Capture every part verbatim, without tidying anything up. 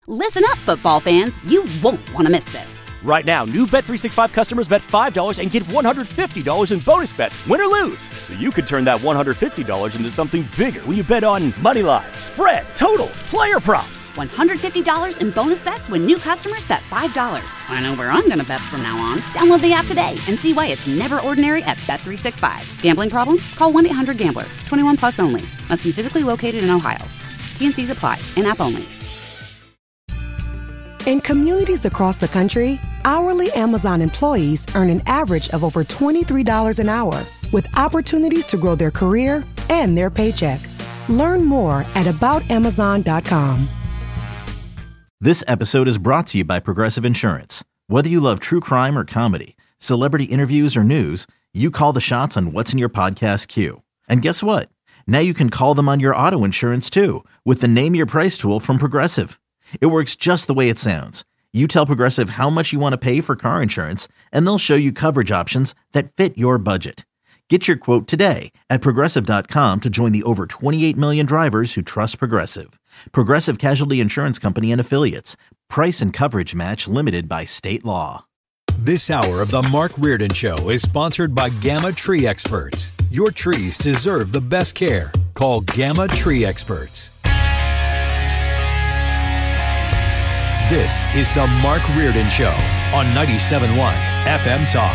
Listen up, football fans. You won't want to miss this. Right now, new Bet three sixty-five customers bet five dollars and get one hundred fifty dollars in bonus bets, win or lose. So you could turn that one hundred fifty dollars into something bigger when you bet on money line, spread, totals, player props. one hundred fifty dollars in bonus bets when new customers bet five dollars. I know where I'm going to bet from now on. Download the app today and see why it's never ordinary at Bet three sixty-five. Gambling problem? Call one eight hundred gambler. twenty-one plus only. Must be physically located in Ohio. T N Cs apply. In-app only. In communities across the country, hourly Amazon employees earn an average of over twenty-three dollars an hour, with opportunities to grow their career and their paycheck. Learn more at about amazon dot com. This episode is brought to you by Progressive Insurance. Whether you love true crime or comedy, celebrity interviews or news, you call the shots on what's in your podcast queue. And guess what? Now you can call them on your auto insurance too, with the Name Your Price tool from Progressive. It works just the way it sounds. You tell Progressive how much you want to pay for car insurance, and they'll show you coverage options that fit your budget. Get your quote today at Progressive dot com to join the over twenty-eight million drivers who trust Progressive. Progressive Casualty Insurance Company and Affiliates. Price and coverage match limited by state law. This hour of the Mark Reardon Show is sponsored by Gamma Tree Experts. Your trees deserve the best care. Call Gamma Tree Experts. This is the Mark Reardon Show on ninety-seven point one F M Talk.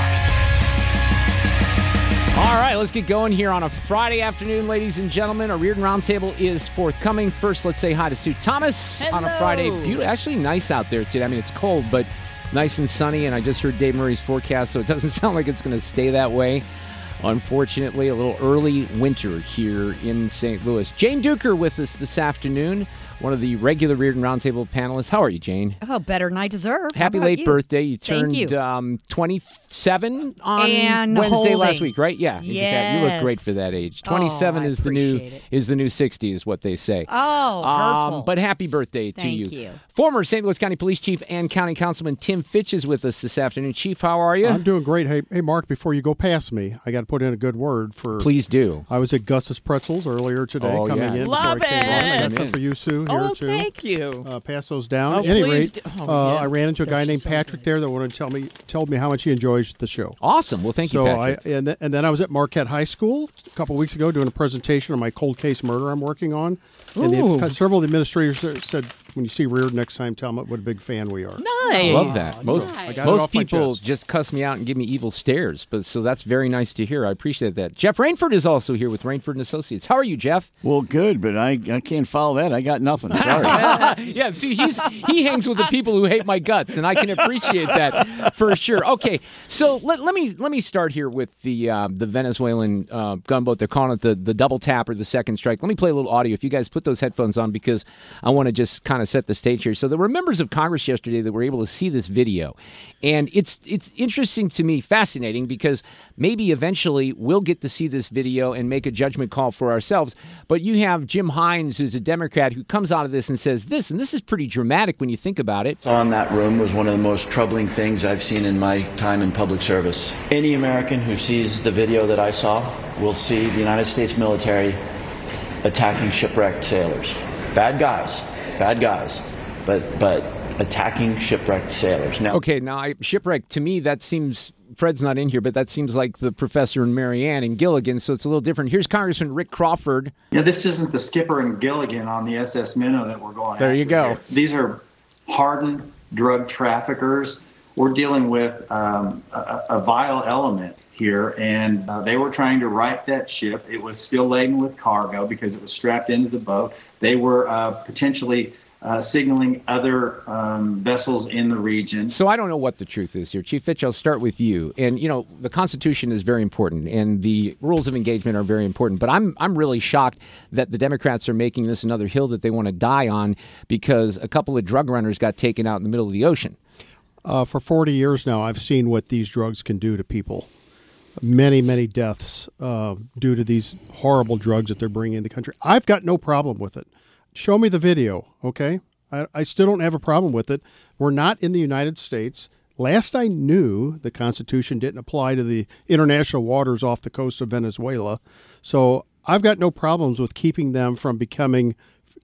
All right, let's get going here on a Friday afternoon, ladies and gentlemen. Our Reardon Roundtable is forthcoming. First, let's say hi to Sue Thomas. Hello. On a Friday. Beautiful, actually nice out there today. I mean, it's cold, but nice and sunny, and I just heard Dave Murray's forecast, so it doesn't sound like it's going to stay that way. Unfortunately, a little early winter here in Saint Louis. Jane Duker with us this afternoon, one of the regular Reardon Roundtable panelists. How are you, Jane? Oh, better than I deserve. Happy late you? birthday. You Thank turned you. Um, twenty-seven on and Wednesday holding. last week, right? Yeah. Yes. You look great for that age. twenty-seven Oh, I is the new appreciate it. is the new sixty is what they say. Oh, hurtful. Um, but happy birthday to Thank you. you. Former Saint Louis County Police Chief and County Councilman Tim Fitch is with us this afternoon. Chief, how are you? I'm doing great. Hey, hey, Mark, before you go past me, I got to put in a good word for... Please do. I was at Gus's Pretzels earlier today, Oh, coming yeah. in. Love before I came on. it. That's up for you, Sue, here Oh, too. thank you. Uh, pass those down. Oh, At any please rate, do. Oh, uh, yes. I ran into a guy That's named so Patrick good. there that wanted to tell me told me how much he enjoys the show. Awesome. Well, thank so you, Patrick. I and, th- and then I was at Marquette High School a couple weeks ago doing a presentation on my cold case murder I'm working on. And Ooh. the, several of the administrators said, when you see Reardon next time, tell them what a big fan we are. Nice. Love that. Most, I got it most off my people chest. just cuss me out and give me evil stares, but so that's very nice to hear. I appreciate that. Jeff Rainford is also here with Rainford and Associates. How are you, Jeff? Well, good, but I, I can't follow that. I got nothing. Sorry. Yeah, see, he's he hangs with the people who hate my guts, and I can appreciate that for sure. Okay, so let, let me let me start here with the uh, the Venezuelan uh, gunboat. They're calling it the the double tap or the second strike. Let me play a little audio. If you guys put those headphones on, because I want to just kind of set the stage here. So there were members of Congress yesterday that were able to see this video, and it's it's interesting to me, fascinating, because maybe eventually we'll get to see this video and make a judgment call for ourselves. But you have Jim Hines, who's a Democrat, who comes out of this and says this, and this is pretty dramatic when you think about it. Saw in that room was one of the most troubling things I've seen in my time in public service. Any American who sees the video that I saw will see the United States military attacking shipwrecked sailors. Bad guys, bad guys, but but attacking shipwrecked sailors. Now, Okay, now I, shipwreck, to me, that seems, Fred's not in here, but that seems like the professor and Marianne and Gilligan, so it's a little different. Here's Congressman Rick Crawford. Yeah, this isn't the skipper and Gilligan on the S S Minnow that we're going There after you go. here. These are hardened drug traffickers. We're dealing with um, a, a vile element here, and uh, they were trying to right that ship. It was still laden with cargo because it was strapped into the boat. They were uh, potentially uh, signaling other um, vessels in the region. So I don't know what the truth is here. Chief Fitch, I'll start with you. And, you know, the Constitution is very important, and the rules of engagement are very important. But I'm I'm really shocked that the Democrats are making this another hill that they want to die on because a couple of drug runners got taken out in the middle of the ocean. Uh, for forty years now, I've seen what these drugs can do to people. Many, many deaths uh, due to these horrible drugs that they're bringing in the country. I've got no problem with it. Show me the video, okay? I, I still don't have a problem with it. We're not in the United States. Last I knew, the Constitution didn't apply to the international waters off the coast of Venezuela. So I've got no problems with keeping them from becoming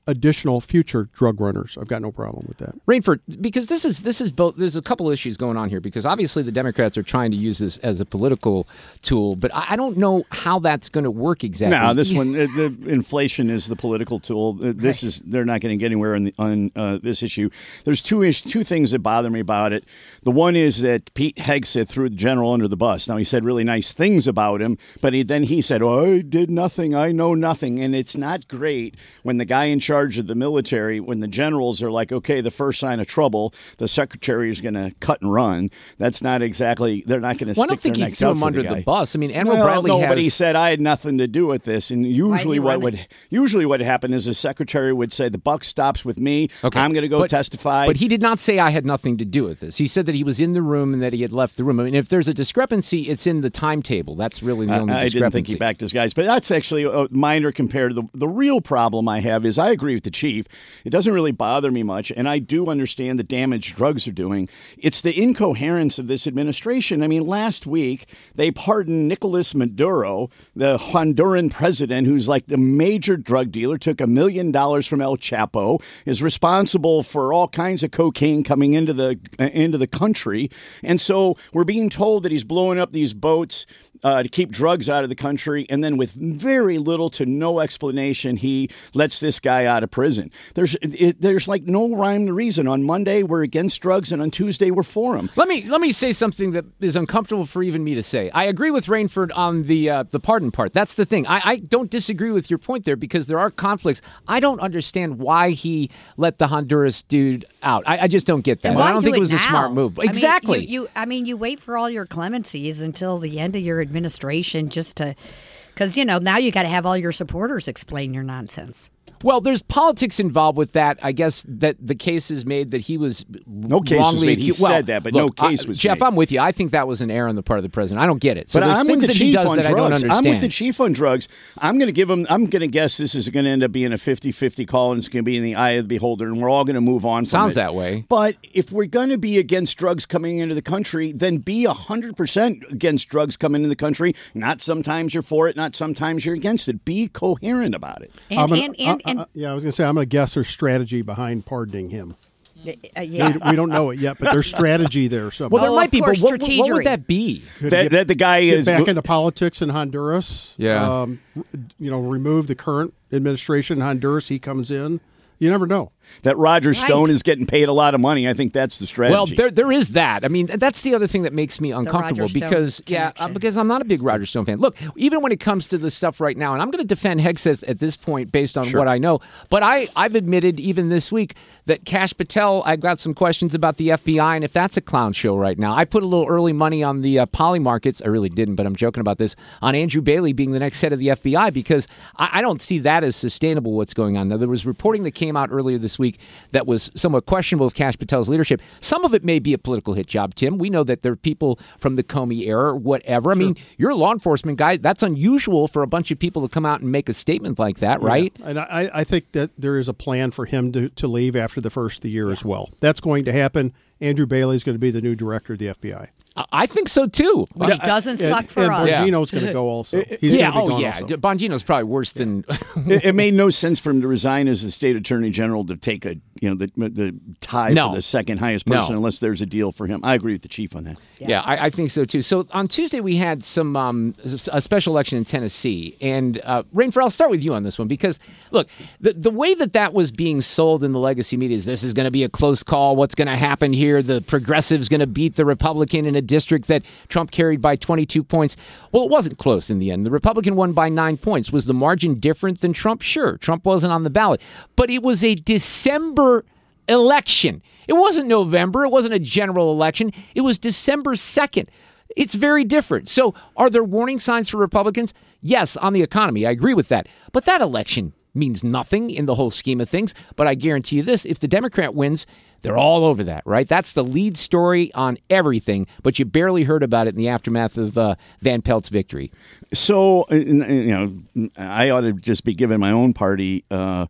additional future drug runners. I've got no problem with that. Rainford, because this is this is both. There's a couple issues going on here because obviously the Democrats are trying to use this as a political tool, but I, I don't know how that's going to work exactly. No, this one, uh, the inflation is the political tool. Uh, This is they're not going to get anywhere on, the, on uh, this issue. There's two ish, two things that bother me about it. The one is that Pete Hegseth threw the general under the bus. Now he said really nice things about him, but he, then he said, "Oh, I did nothing. I know nothing," and it's not great when the guy in charge of the military, when the generals are like, okay, the first sign of trouble, the secretary is going to cut and run. That's not exactly, they're not going to well, stick their necks I don't think he threw out him for under the, the guy. bus. I mean, Admiral well, Bradley no, has... but he said I had nothing to do with this. And usually what running? would usually what happened is the secretary would say, the buck stops with me. Okay. I'm going to go but, testify. But he did not say I had nothing to do with this. He said that he was in the room and that he had left the room. I mean, if there's a discrepancy, it's in the timetable. That's really the only I, I discrepancy. didn't think he backed his guys, but that's actually a minor compared to the, the real problem I have is I agree with the chief. It doesn't really bother me much, and I do understand the damage drugs are doing. It's the incoherence of this administration. I mean, last week they pardoned Nicolas Maduro, the Honduran president, who's like the major drug dealer, took a million dollars from El Chapo, is responsible for all kinds of cocaine coming into the uh, into the country, and so we're being told that he's blowing up these boats Uh, to keep drugs out of the country, and then with very little to no explanation, he lets this guy out of prison. There's it, there's like no rhyme or reason. On Monday, we're against drugs, and on Tuesday, we're for them. Let me let me say something that is uncomfortable for even me to say. I agree with Rainford on the uh, the pardon part. That's the thing. I, I don't disagree with your point there because there are conflicts. I don't understand why he let the Honduras dude out. I, I just don't get that. And I why don't do think it was now? a smart move. I mean, Exactly. you, you, I mean, you wait for all your clemencies until the end of your administration just to, because, you know, now you got to have all your supporters explain your nonsense. Well, there's politics involved with that. I guess that the case is made that he was no case wrongly was made. He accused. Well, said that, but look, no case I, was Jeff, made. I'm with you. I think that was an error on the part of the president. I don't get it. So but there's I'm things with the that chief he does on that drugs. I don't understand. I'm with the chief on drugs. I'm going to give him. I'm going to guess this is going to end up being a fifty-fifty call, and it's going to be in the eye of the beholder, and we're all going to move on. From Sounds it. that way. But if we're going to be against drugs coming into the country, then be one hundred percent against drugs coming into the country. Not sometimes you're for it, not sometimes you're against it. Be coherent about it. And, gonna, and, and, and, uh, uh, yeah, I was going to say, I'm going to guess their strategy behind pardoning him. uh, yeah. We, we don't know it yet, but there's strategy there somewhere. Well, there Oh, might of be, but course, what, what would strategery. that be? Could That, get, that the guy get is back into politics in Honduras. Yeah. Um, you know, remove the current administration in Honduras. He comes in. You never know. that Roger Right. Stone is getting paid a lot of money. I think that's the strategy. Well, there there is that. I mean, that's the other thing that makes me uncomfortable Roger Stone because yeah, uh, connection. because I'm not a big Roger Stone fan. Look, even when it comes to the stuff right now, and I'm going to defend Hegseth at this point based on Sure. what I know, but I I've admitted even this week that Kash Patel, I've got some questions about the F B I and if that's a clown show right now. I put a little early money on the uh, poly markets. I really didn't, but I'm joking about this on Andrew Bailey being the next head of the F B I because I, I don't see that as sustainable. What's going on now? There was reporting that came out earlier this week that was somewhat questionable of Kash Patel's leadership. Some of it may be a political hit job, Tim. We know that there are people from the Comey era or whatever. I mean, you're a law enforcement guy. That's unusual for a bunch of people to come out and make a statement like that, right? Yeah. And I, I think that there is a plan for him to, to leave after the first of the year yeah. as well. That's going to happen. Andrew Bailey is going to be the new director of the F B I. I think so, too. Which doesn't and, suck for and us. Bongino's going to go also. He's yeah, gonna be oh, gone yeah. also. Bongino's probably worse than... it, it made no sense for him to resign as the state attorney general to take a you know the the tie No. for the second highest person No. unless there's a deal for him. I agree with the chief on that. Yeah, yeah I, I think so, too. So on Tuesday, we had some um, a special election in Tennessee. And, uh, Rainford, I'll start with you on this one because, look, the, the way that that was being sold in the legacy media is this is going to be a close call. What's going to happen here? The progressive's going to beat the Republican in a district that Trump carried by twenty-two points. Well, it wasn't close in the end. The Republican won by nine points. Was the margin different than Trump? Sure. Trump wasn't on the ballot. But it was a December election. It wasn't November. It wasn't a general election. It was December second. It's very different. So are there warning signs for Republicans? Yes, on the economy. I agree with that. But that election means nothing in the whole scheme of things. But I guarantee you this, if the Democrat wins, they're all over that, right? That's the lead story on everything, but you barely heard about it in the aftermath of uh, Van Pelt's victory. So, you know, I ought to just be giving my own party uh,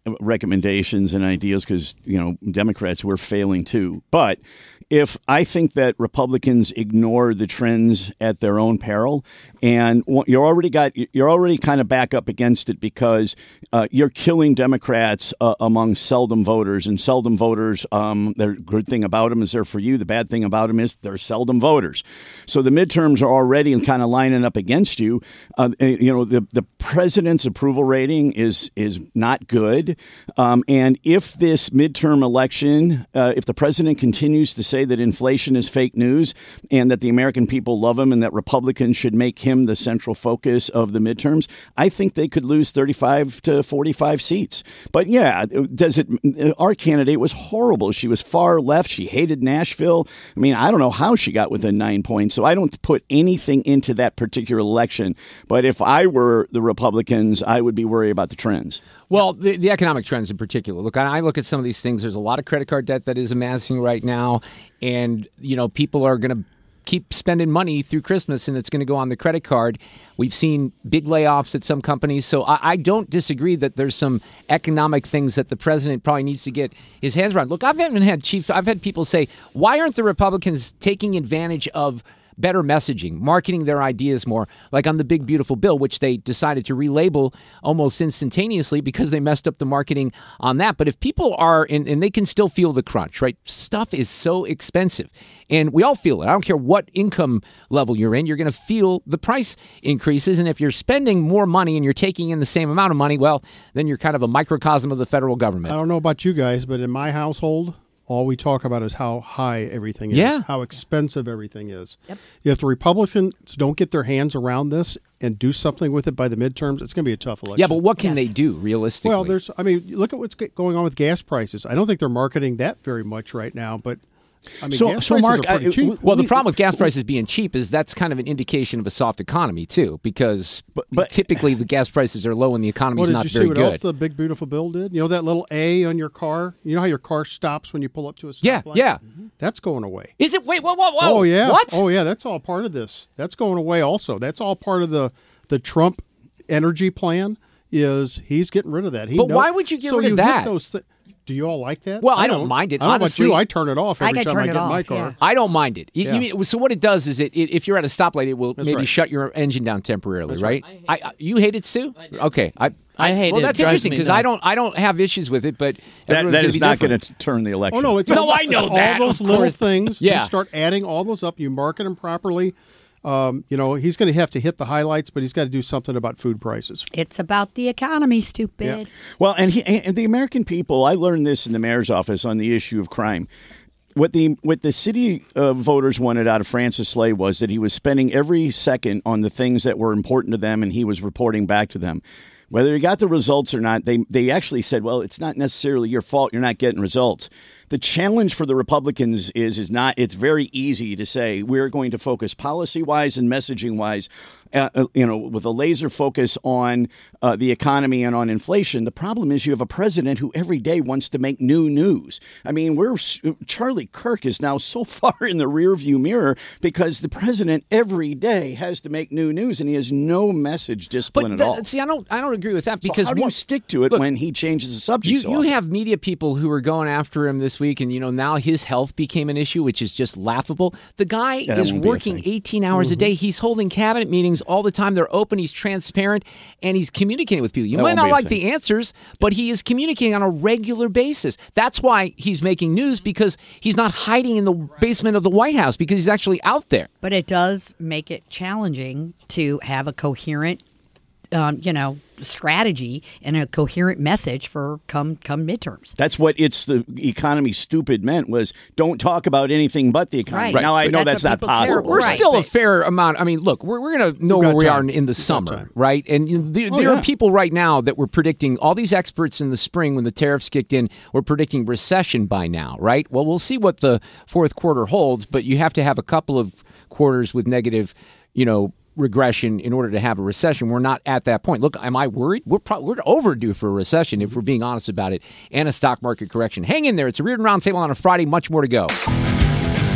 recommendations and ideas because, you know, Democrats were failing too. But if I think that Republicans ignore the trends at their own peril, and you're already got you're already kind of back up against it because uh, you're killing Democrats uh, among seldom voters, and seldom voters. Um, the good thing about them is they're for you. The bad thing about them is they're seldom voters. So the midterms are already kind of lining up against you. Uh, you know, the the president's approval rating is is not good, um, and if this midterm election, uh, if the president continues to say that inflation is fake news and that the American people love him and that Republicans should make him the central focus of the midterms, I think they could lose thirty-five to forty-five seats. But yeah, does it? Our candidate was horrible. She was far left. She hated Nashville. I mean, I don't know how she got within nine points. So I don't put anything into that particular election. But if I were the Republicans, I would be worried about the trends. Well, the, the economic trends in particular. Look, I look at some of these things. There's a lot of credit card debt that is amassing right now. And, you know, people are going to keep spending money through Christmas, and it's going to go on the credit card. We've seen big layoffs at some companies. So I, I don't disagree that there's some economic things that the president probably needs to get his hands around. Look, I've even had chiefs, I've had people say, why aren't the Republicans taking advantage of better messaging, marketing their ideas more, like on the Big Beautiful Bill, which they decided to relabel almost instantaneously because they messed up the marketing on that. But if people are, and, and they can still feel the crunch, right? Stuff is so expensive, and we all feel it. I don't care what income level you're in, you're going to feel the price increases. And if you're spending more money and you're taking in the same amount of money, well, then you're kind of a microcosm of the federal government. I don't know about you guys, but in my household, all we talk about is how high everything is, yeah. how expensive everything is. Yep. If the Republicans don't get their hands around this and do something with it by the midterms, it's going to be a tough election. Yeah, but what can Yes. they do realistically? Well, there's, I mean, look at what's going on with gas prices. I don't think they're marketing that very much right now, but I mean, So- gas so prices Mark, are pretty I- cheap. Well, the We- problem with gas prices being cheap is that's kind of an indication of a soft economy, too, because But- but- typically the gas prices are low and the economy's Well, did not you see very what good. else the Big Beautiful Bill did? You know that little A on your car? You know how your car stops when you pull up to a stoplight? Yeah, yeah. That's going away. Is it? Wait, whoa, whoa, whoa. Oh, yeah. What? Oh, yeah, that's all part of this. That's going away also. That's all part of the, the Trump energy plan is he's getting rid of that. He But know- why would you get so rid of you that? Hit those thi- Do you all like that? Well, I don't mind it, I don't know honestly. about you. I turn it off I every can time turn I it get in my off, car. yeah. I don't mind it. You- Yeah. you mean- so what it does is it, it if you're at a stoplight, it will That's maybe right. shut your engine down temporarily, That's right? right. I, I you hate it, Sue? Okay, I I hate well, it. that's It drives interesting me because I nuts. don't I don't have issues with it, but That, everyone's that gonna is be not different. going to turn the election. Oh, no, it's No, all, I know it's that, all those of little course. things. Yeah. You start adding all those up. You market them properly. Um, you know, he's going to have to hit the highlights, but he's got to do something about food prices. It's about the economy, stupid. Yeah. Well, and, he, and the American people, I learned this in the mayor's office on the issue of crime. What the what the city uh, voters wanted out of Francis Slay was that he was spending every second on the things that were important to them, and he was reporting back to them. Whether he got the results or not, they they actually said, well, it's not necessarily your fault. You're not getting results. The challenge for the Republicans is is not. It's very easy to say we're going to focus policy wise and messaging wise, uh, you know, with a laser focus on uh, the economy and on inflation. The problem is you have a president who every day wants to make new news. I mean, we're Charlie Kirk is now so far in the rearview mirror because the president every day has to make new news and he has no message discipline But at all. th- see, I don't I don't agree with that So because how do you what- stick to it look, when he changes the subject? You, so you often? have media people who are going after him this week, and you know now his health became an issue, which is just laughable. The guy Yeah, that is won't be a working thing. eighteen hours Mm-hmm. a day. He's holding cabinet meetings all the time. They're open. He's transparent, and he's communicating with people. You That might won't not be a like thing. the answers, but he is communicating on a regular basis. That's why he's making news because he's not hiding in the basement of the White House because he's actually out there. But it does make it challenging to have a coherent, um, you know, strategy and a coherent message for come come midterms. That's what it's the economy stupid meant was don't talk about anything but the economy. Right. Now I But know that's that's, what not people care possible. We're Right, still a but- fair amount. I mean, look, we're, we're going to know We've where got we time. are in, in the We've got summer, time. right? And you know, there, Oh, there yeah. are people right now that were predicting, all these experts in the spring when the tariffs kicked in were predicting recession by now, right? Well, we'll see what the fourth quarter holds, but you have to have a couple of quarters with negative, you know, regression in order to have a recession. We're not at that point. Look, am I worried? We're pro- we're overdue for a recession if we're being honest about it, and a stock market correction. Hang in there. It's a Reardon Roundtable on a Friday. Much more to go.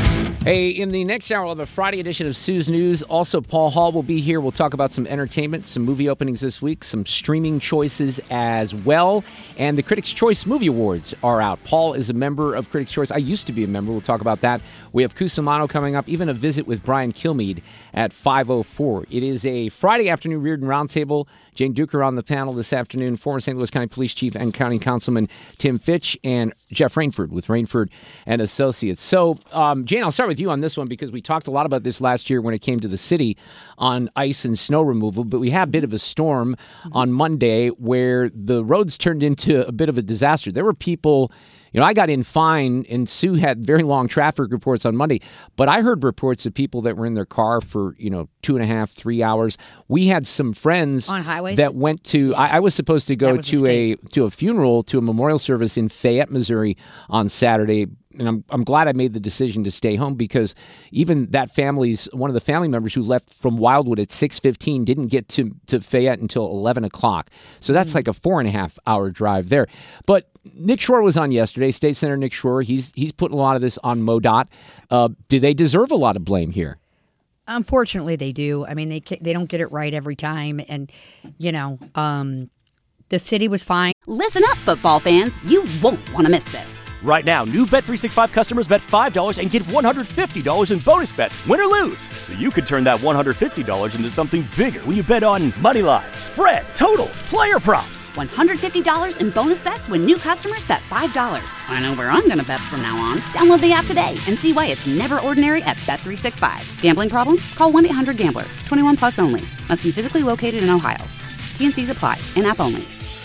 Hey, in the next hour of the Friday edition of Sue's News, also Paul Hall will be here. We'll talk about some entertainment, some movie openings this week, some streaming choices as well. And the Critics' Choice Movie Awards are out. Paul is a member of Critics' Choice. I used to be a member. We'll talk about that. We have Cusimano coming up, even a visit with Brian Kilmeade at five oh four. It is a Friday afternoon Reardon Roundtable. Jane Duker on the panel this afternoon, former Saint Louis County Police Chief and County Councilman Tim Fitch, and Jeff Rainford with Rainford and Associates. So, um, Jane, I'll start with you on this one because we talked a lot about this last year when it came to the city on ice and snow removal, but we had a bit of a storm on Monday where the roads turned into a bit of a disaster. There were people... You know, I got in fine, and Sue had very long traffic reports on Monday, but I heard reports of people that were in their car for, you know, two and a half, three hours. We had some friends on highways that went to, I, I was supposed to go to a, a to a funeral, to a memorial service in Fayette, Missouri on Saturday. And I'm I'm glad I made the decision to stay home because even that family's, one of the family members who left from Wildwood at six fifteen didn't get to, to Fayette until eleven o'clock. So that's mm-hmm. like a four and a half hour drive there. But Nick Schroer was on yesterday, State Senator Nick Schroer. He's, he's putting a lot of this on MoDOT. Uh, do they deserve a lot of blame here? Unfortunately, they do. I mean, they they don't get it right every time. And, you know, um, the city was fine. Listen up, football fans. You won't want to miss this. Right now, new Bet three sixty-five customers bet five dollars and get one hundred fifty dollars in bonus bets, win or lose. So you could turn that one hundred fifty dollars into something bigger when you bet on money line, spread, totals, player props. one hundred fifty dollars in bonus bets when new customers bet five dollars. I know where I'm going to bet from now on. Download the app today and see why it's never ordinary at Bet three sixty-five. Gambling problem? Call one eight hundred gambler. twenty-one plus only. Must be physically located in Ohio. T and C's apply. In-app only.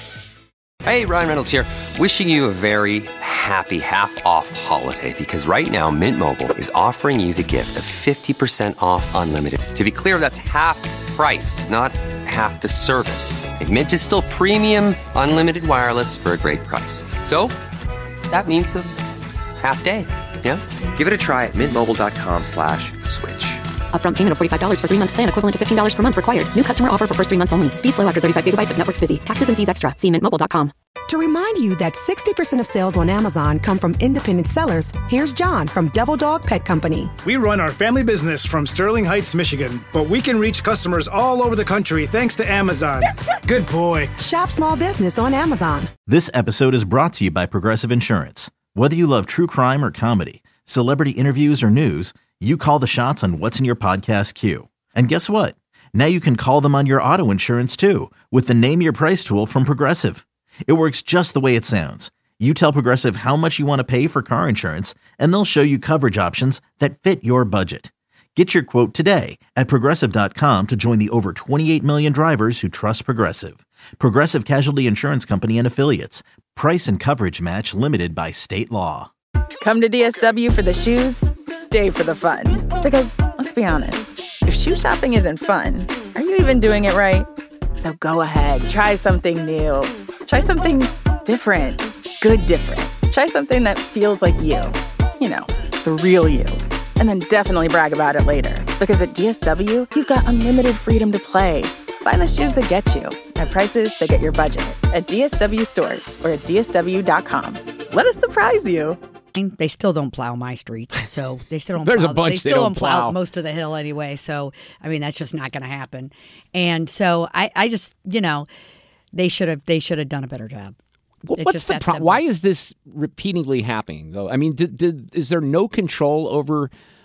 Hey, Ryan Reynolds here. Wishing you a very happy half-off holiday because right now Mint Mobile is offering you the gift of fifty percent off unlimited. To be clear, that's half price, not half the service. And Mint is still premium unlimited wireless for a great price. So that means a half day, yeah? Give it a try at mintmobile.com slash switch. Upfront payment of forty-five dollars for three-month plan equivalent to fifteen dollars per month required. New customer offer for first three months only. Speed slow after thirty-five gigabytes if network's busy. Taxes and fees extra. See mint mobile dot com. To remind you that sixty percent of sales on Amazon come from independent sellers, here's John from Devil Dog Pet Company. We run our family business from Sterling Heights, Michigan, but we can reach customers all over the country thanks to Amazon. Good boy. Shop small business on Amazon. This episode is brought to you by Progressive Insurance. Whether you love true crime or comedy, celebrity interviews or news, you call the shots on what's in your podcast queue. And guess what? Now you can call them on your auto insurance too with the Name Your Price tool from Progressive. It works just the way it sounds. You tell Progressive how much you want to pay for car insurance, and they'll show you coverage options that fit your budget. Get your quote today at Progressive dot com to join the over twenty-eight million drivers who trust Progressive. Progressive Casualty Insurance Company and Affiliates. Price and coverage match limited by state law. Come to D S W for the shoes, stay for the fun. Because, let's be honest, if shoe shopping isn't fun, are you even doing it right? So go ahead, try something new. Try something different. Good different. Try something that feels like you. You know, the real you. And then definitely brag about it later. Because at D S W, you've got unlimited freedom to play. Find the shoes that get you at prices that get your budget at D S W stores or at D S W dot com. Let us surprise you. They still don't plow my streets, so they still don't. There's plow, a bunch they still they don't don't plow, plow most of the hill anyway. So I mean, that's just not going to happen. And so I, I just, you know, they should have, they should have done a better job. Well, It's what's just the that problem? simple. Why is this repeatedly happening, though? I mean, did, did, is there no control over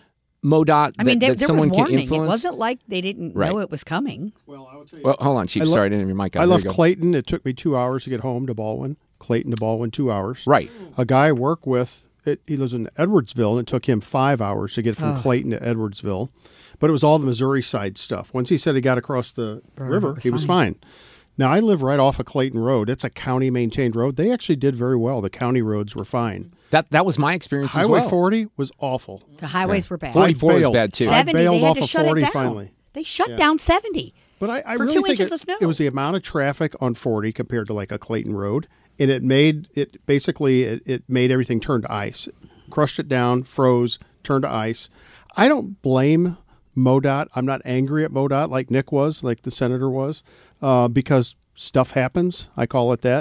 MoDOT I mean, that, there, that there someone was can warning. It influence? wasn't like they didn't Right. know it was coming. Well, hold on, Chief. I le- Sorry, I didn't have your mic on. I There left you go. Clayton. It took me two hours to get home to Baldwin. Clayton to Baldwin, two hours. Right. A guy I work with, it, he lives in Edwardsville, and it took him five hours to get from Ugh. Clayton to Edwardsville. But it was all the Missouri side stuff. Once he said he got across the Brr, river, it was he was fine. fine. Now, I live right off of Clayton Road. It's a county-maintained road. They actually did very well. The county roads were fine. That that was my experience as Highway well. forty was awful. The highways were bad. forty-four I was bailed. bad, too. I seventy, bailed they had off to of shut forty it down. finally. They shut Yeah. down seventy. But I, I for really two think inches it, of snow. it was the amount of traffic on forty compared to like a Clayton Road, and it made it basically it, it made everything turn to ice, crushed it down, froze, turned to ice. I don't blame MoDOT. I'm not angry at MoDOT like Nick was, like the senator was, uh, because stuff happens. I call it that.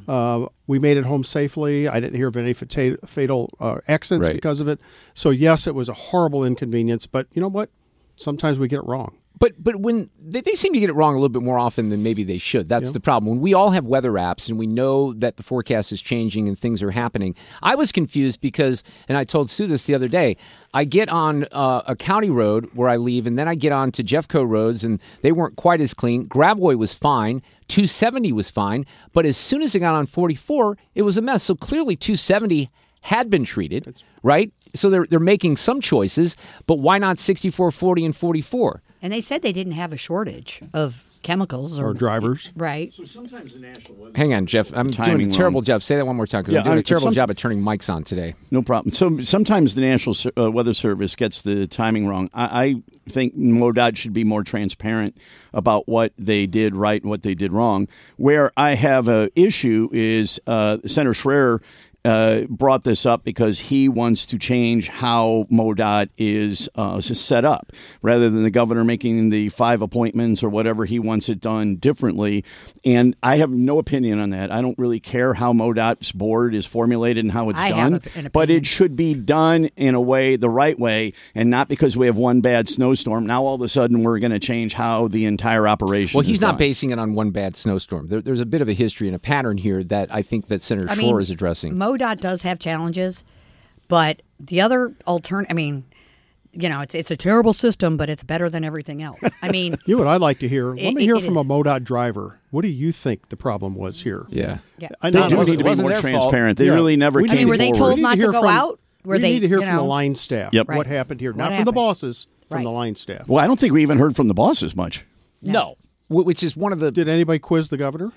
Uh, we made it home safely. I didn't hear of any fata- fatal uh, accidents Right. because of it. So, yes, it was a horrible inconvenience. But you know what? Sometimes we get it wrong. But but when they, they seem to get it wrong a little bit more often than maybe they should. That's Yeah. the problem. When we all have weather apps and we know that the forecast is changing and things are happening, I was confused because, and I told Sue this the other day, I get on uh, a county road where I leave, and then I get on to Jeffco roads, and they weren't quite as clean. Gravois was fine. two seventy was fine. But as soon as I got on forty-four, it was a mess. So clearly two seventy had been treated, right? So they're, they're making some choices, but why not sixty-four, forty, and forty-four? And they said they didn't have a shortage of chemicals or, Or drivers. Right. So sometimes the national weather. Hang on, Jeff. I'm doing Timing a terrible wrong. job. Say that one more time because Yeah, I'm doing I- a terrible some- job at turning mics on today. No problem. So sometimes the National Ser- uh, Weather Service gets the timing wrong. I, I think MoDOT should be more transparent about what they did right and what they did wrong. Where I have a issue is uh, Senator Schreier uh, brought this up because he wants to change how MoDOT is uh, set up. Rather than the governor making the five appointments or whatever, he wants it done differently. And I have no opinion on that. I don't really care how MoDOT's board is formulated and how it's I have done. a- an But it should be done in a way, the right way, and not because we have one bad snowstorm. Now all of a sudden we're going to change how the entire operation Well, he's is not done. basing it on one bad snowstorm. There, there's a bit of a history and a pattern here that I think that Senator I Shore mean, is addressing. MoDOT does have challenges, but the other alternative, I mean, you know, it's it's a terrible system, but it's better than everything else. I mean, You know what I'd like to hear? Let It- me hear it from is. a MoDOT driver. What do you think the problem was here? Yeah. Yeah. I They know do it need wasn't- to be wasn't more their fault. transparent. They Yeah. really never We came need- I mean, were they forward. told We need not to to hear go from- out? Were we they, need to hear you from the know- line staff. Yep. What Right. happened here? What Not from the happened? bosses, from Right. the line staff. Well, I don't think we even heard from the bosses much. No. Wh- Which is one of the. Did anybody quiz the governor?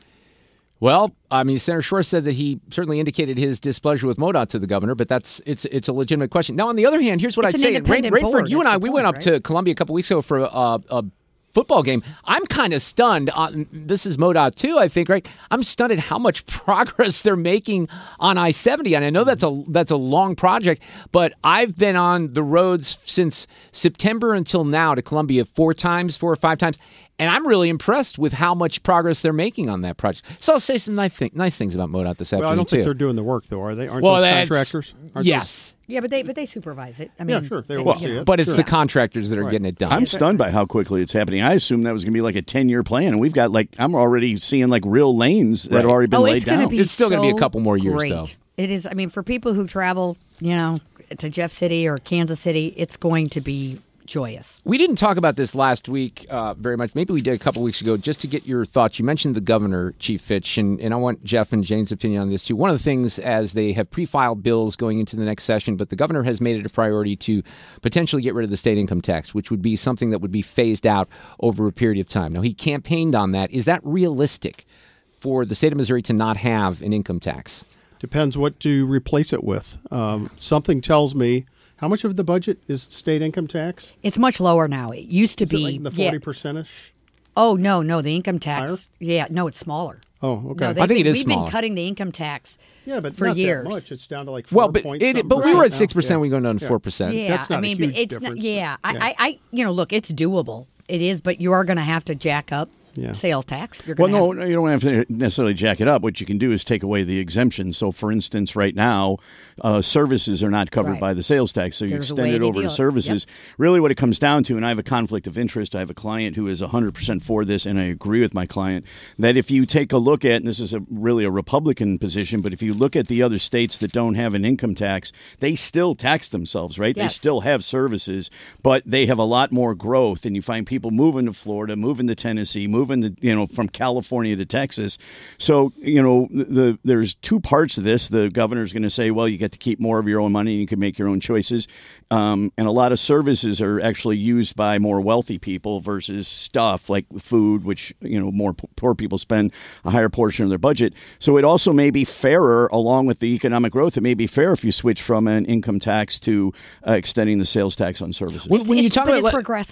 Well, I mean, Senator Shore said that he certainly indicated his displeasure with MoDOT to the governor, but that's it's it's a legitimate question. Now, on the other hand, here's what It's I'd an say. Rain, independent Rainford, board, you and that's I, the we went point, up to Columbia a couple weeks ago for a, a football game. I'm kind of stunned. On, this is MoDOT too, I think, right? I'm stunned at how much progress they're making on I seventy, and I know that's a that's a long project, but I've been on the roads since September until now to Columbia four times, four or five times. And I'm really impressed with how much progress they're making on that project. So I'll say some nice, thing, nice things about MoDOT this afternoon, Well, I don't too. think they're doing the work, though, are they? Aren't Well, those that's- contractors? Aren't yes. Yeah, but they but they supervise it. I Yeah, mean, sure, they they- oversee you know. it. But it's Sure. the contractors that are Right. getting it done. I'm stunned by how quickly it's happening. I assumed that was going to be like a ten-year plan, and we've got like I'm already seeing like real lanes that Right. have already been Oh, laid it's going down. to be It's still going gonna to be a couple more years, great. though. It is. I mean, for people who travel, you know, to Jeff City or Kansas City, it's going to be joyous. We didn't talk about this last week uh, very much. Maybe we did a couple weeks ago, just to get your thoughts. You mentioned the governor, Chief Fitch, and, and I want Jeff and Jane's opinion on this, too. One of the things, as they have pre-filed bills going into the next session, but the governor has made it a priority to potentially get rid of the state income tax, which would be something that would be phased out over a period of time. Now, he campaigned on that. Is that realistic for the state of Missouri to not have an income tax? Depends what to replace it with. Um, something tells me, how much of the budget is state income tax? It's much lower now. It used to Is be it like the yeah. forty percent-ish? Oh no, no, the income tax. Higher? Yeah, no, it's smaller. Oh, okay. No, I think it is we've smaller. been cutting the income tax. Yeah, but for not years. that much. It's down to like four Well, but point it, something but we were at percent six now. percent. Yeah. We go down to Yeah. four percent. Yeah, That's not I mean, a huge but it's difference. not. Yeah, but- I, I, I, you know, look, it's doable. It is, but you are going to have to jack up Yeah. sales tax. You're Well, going no, no, you don't have to necessarily jack it up. What you can do is take away the exemptions. So, for instance, right now, uh, services are not covered Right. by the sales tax, so you There's a extend way it to over to deal it. services. Really, what it comes down to, and I have a conflict of interest. I have a client who is one hundred percent for this, and I agree with my client that if you take a look at, and this is a, really a Republican position, but if you look at the other states that don't have an income tax, they still tax themselves, right? Yes. They still have services, but they have a lot more growth, and you find people moving to Florida, moving to Tennessee, moving to, you know, from California to Texas. So, you know, the, the there's two parts of this. The governor's going to say, well, you get to keep more of your own money and you can make your own choices. Um, and a lot of services are actually used by more wealthy people versus stuff like food, which, you know, more p- poor people spend a higher portion of their budget. So it also may be fairer, along with the economic growth, it may be fair if you switch from an income tax to uh, extending the sales tax on services. When, when you it's, talk but about it's le- progressive.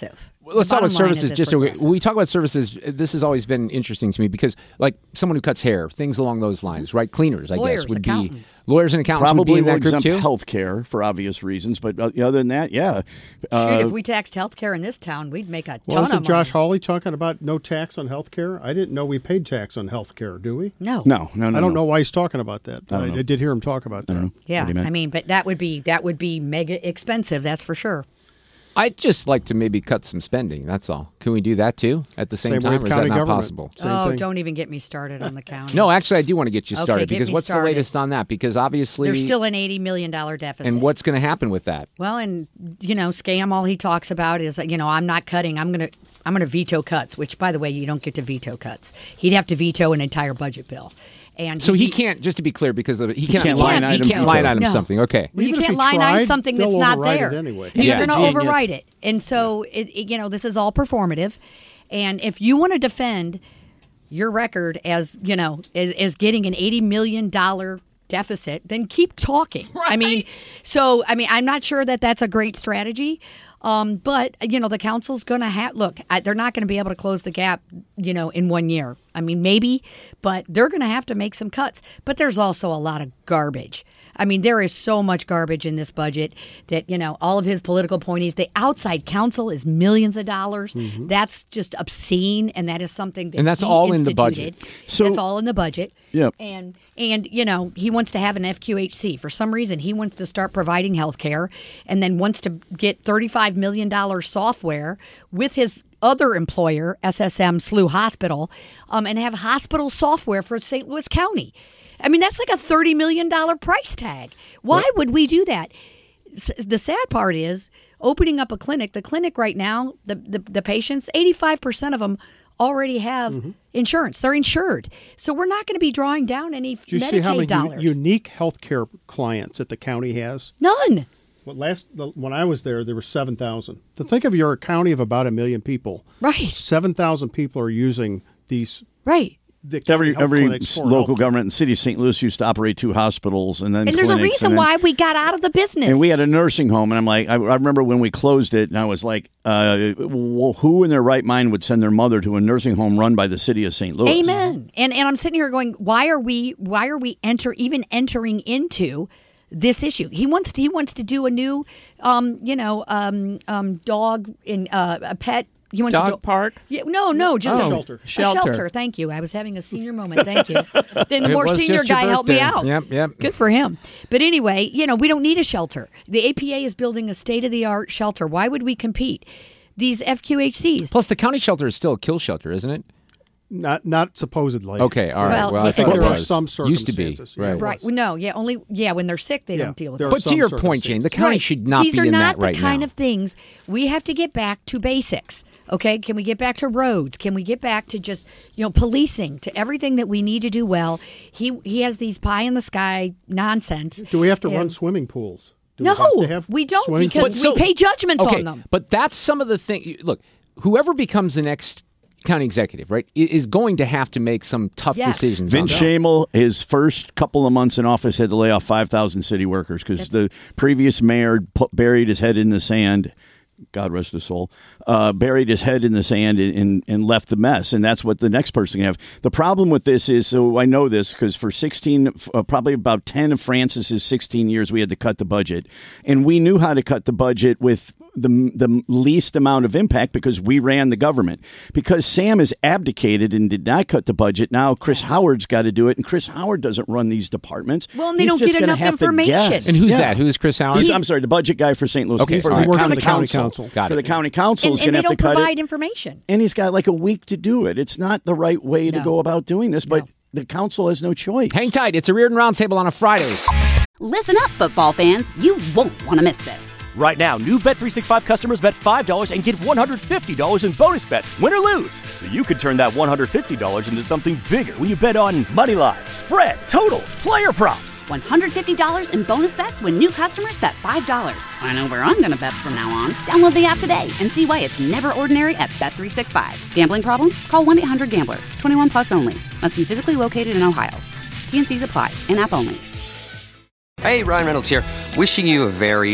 Let's talk bottom about line is services. it's Just so we, regressive. when we talk about services, this has always been interesting to me because, like, someone who cuts hair, things along those lines, right? Cleaners, I Lawyers, guess, would accountants. be lawyers and accountants Probably would be in will that group exempt too. health care for obvious reasons, but uh, other than that, yeah. Uh, Shoot, if we taxed health care in this town, we'd make a ton Well, of isn't money. Josh Hawley talking about no tax on health care? I didn't know we paid tax on health care, do we? No. No, no, no. I don't no. know why he's talking about that. But I I, don't know. I did hear him talk about that. Yeah, What do you mean? I mean, but that would be that would be mega expensive. That's for sure. I'd just like to maybe cut some spending. That's all. Can we do that too at the same, Same time, with or is that county not government. possible? Same oh, thing. don't even get me started on the county. No, actually, I do want to get you Okay, started get because me what's started. the latest on that? Because obviously, There's still an eighty million dollars deficit. and what's going to happen with that? Well, and you know, Scam, all he talks about is, you know, I'm not cutting. I'm gonna, I'm gonna veto cuts. Which, by the way, you don't get to veto cuts. He'd have to veto an entire budget bill. And So he can't. Just to be clear, because of, he, can't can't line line item. item He can't line veto. item No. something. Okay. Well, you Even if can't he line tried, item something that's they'll not override it there. anyway. He's Yeah. going to Genius. override it, and so it, it- you know, this is all performative. And if you want to defend your record as you know as, as getting an eighty million dollar deficit, then keep talking. I mean, so I mean, I'm not sure that that's a great strategy. Um, but you know, the council's going to have look. I, they're not going to be able to close the gap, you know, in one year. I mean, maybe, but they're going to have to make some cuts. But there's also a lot of garbage. I mean, there is so much garbage in this budget that, you know, all of his political appointees, the outside counsel is millions of dollars. Mm-hmm. That's just obscene, and that is something that And that's he all in the budget. instituted. So- That's all in the budget. Yep. And, and, you know, he wants to have an F Q H C. For some reason, he wants to start providing health care and then wants to get thirty-five million dollars software with his other employer, S S M S L U Hospital, um, and have hospital software for Saint Louis County. I mean, that's like a thirty million dollars price tag. Why would we do that? S- The sad part is opening up a clinic. The clinic right now, the, the, the patients, eighty-five percent of them already have Mm-hmm. insurance. They're insured. So we're not going to be drawing down any Do you Medicaid see how many u- dollars. unique health care clients that the county has? None. Well, last the, when I was there, there were seven thousand. To think of your county of about a million people, Right. seven thousand people are using these. Right. The county Every health every clinics s- for local healthcare. government in the city of Saint Louis used to operate two hospitals and then And there's a clinics, reason and then- why we got out of the business. And we had a nursing home, and I'm like, I, I remember when we closed it, and I was like, uh, well, who in their right mind would send their mother to a nursing home run by the city of Saint Louis? Amen. And and I'm sitting here going, why are we why are we enter even entering into this issue? He wants to, he wants to do a new um, you know, um, um, dog in uh, a pet He wants Dog to do, park? Yeah, no, no, just Oh. a Shelter. A Shelter. shelter. Thank you. I was having a senior moment. Thank you. Then the It more was senior just your guy helped me birthday. out. Yep, yep. Good for him. But anyway, you know, we don't need a shelter. The A P A is building a state of the art shelter. Why would we compete? These F Q H Cs. Plus, the county shelter is still a kill shelter, isn't it? Not not supposedly. Okay, all right. Well, Well, I yeah, thought there it are was. some Used to be, circumstances, yeah. right? Right. Well, no, yeah, only yeah, when they're sick they Yeah, don't deal with there it. are But to some your point, Jane, the county Right. should not These be are in not that right the kind now. of things we have to get back to basics. Okay, can we get back to roads? Can we get back to just you know policing, to everything that we need to do well? He he has these pie in the sky nonsense. Do we have to run And- swimming pools? Do No, we, have to have we don't, swimming because pools? But so- we pay judgments okay, on them. But that's some of the things. Look, whoever becomes the next county executive, right, i- is going to have to make some tough Yes. decisions. on Vince that. Shamel, his first couple of months in office, had to lay off five thousand city workers because the previous mayor put, buried his head in the sand. God rest his soul, uh, buried his head in the sand and, and, and left the mess. And that's what the next person can have. The problem with this is, so I know this because for sixteen, uh, probably about ten of Francis's sixteen years, we had to cut the budget. And we knew how to cut the budget with the the least amount of impact because we ran the government. Because Sam has abdicated and did not cut the budget, now Chris Howard's got to do it. And Chris Howard doesn't run these departments. Well, and they He's don't just get gonna enough have to information. guess. And who's Yeah. that? Who's Chris Howard? He's, I'm sorry, the budget guy for Saint Louis. Okay, for all the right. Works county, for the county council. council. Got for it. the county council and is and going to they have to don't cut provide it. information. And he's got like a week to do it. It's not the right way to No. go about doing this, but No. the council has no choice. Hang tight. It's a Reardon Roundtable on a Friday. Listen up, football fans. You won't want to miss this. Right now, new Bet three sixty-five customers bet five dollars and get one hundred fifty dollars in bonus bets, win or lose. So you could turn that one hundred fifty dollars into something bigger when you bet on money line, spread, totals, player props. one hundred fifty dollars in bonus bets when new customers bet five dollars. I know where I'm going to bet from now on. Download the app today and see why it's never ordinary at Bet three sixty-five. Gambling problem? Call one eight hundred gambler. twenty-one plus only. Must be physically located in Ohio. T and C's apply. In-app only. Hey, Ryan Reynolds here, wishing you a very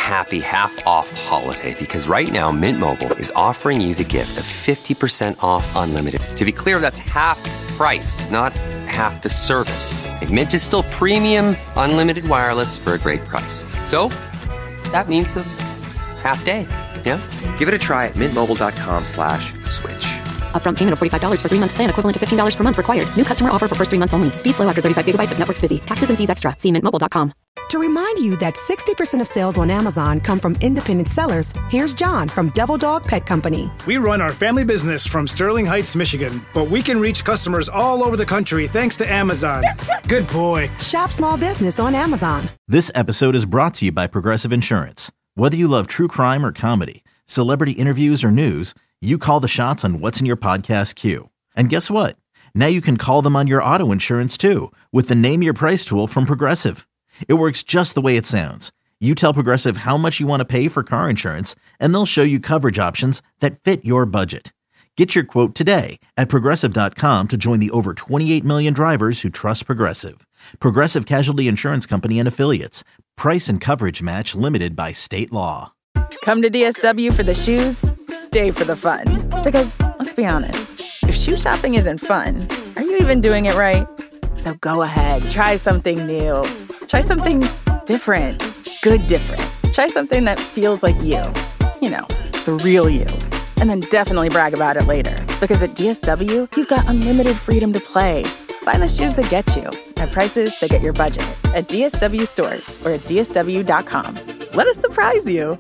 happy half-off holiday because right now Mint Mobile is offering you the gift of fifty percent off unlimited. To be clear, that's half price, not half the service. And Mint is still premium unlimited wireless for a great price. So that means a half day. Yeah? Give it a try at mintmobile.com slash switch. Upfront payment of forty-five dollars for three-month plan equivalent to fifteen dollars per month required. New customer offer for first three months only. Speed slow after thirty-five gigabytes if network's busy. Taxes and fees extra. See mint mobile dot com. To remind you that sixty percent of sales on Amazon come from independent sellers, here's John from Devil Dog Pet Company. We run our family business from Sterling Heights, Michigan, but we can reach customers all over the country thanks to Amazon. Good boy. Shop small business on Amazon. This episode is brought to you by Progressive Insurance. Whether you love true crime or comedy, celebrity interviews or news, you call the shots on what's in your podcast queue. And guess what? Now you can call them on your auto insurance too with the Name Your Price tool from Progressive. It works just the way it sounds. You tell Progressive how much you want to pay for car insurance, and they'll show you coverage options that fit your budget. Get your quote today at Progressive dot com to join the over twenty-eight million drivers who trust Progressive. Progressive Casualty Insurance Company and Affiliates. Price and coverage match limited by state law. Come to D S W for the shoes, stay for the fun. Because, let's be honest, if shoe shopping isn't fun, are you even doing it right? So go ahead, try something new. Try something different. Good different. Try something that feels like you. You know, the real you. And then definitely brag about it later. Because at D S W, you've got unlimited freedom to play. Find the shoes that get you at prices that get your budget at D S W stores or at D S W dot com. Let us surprise you.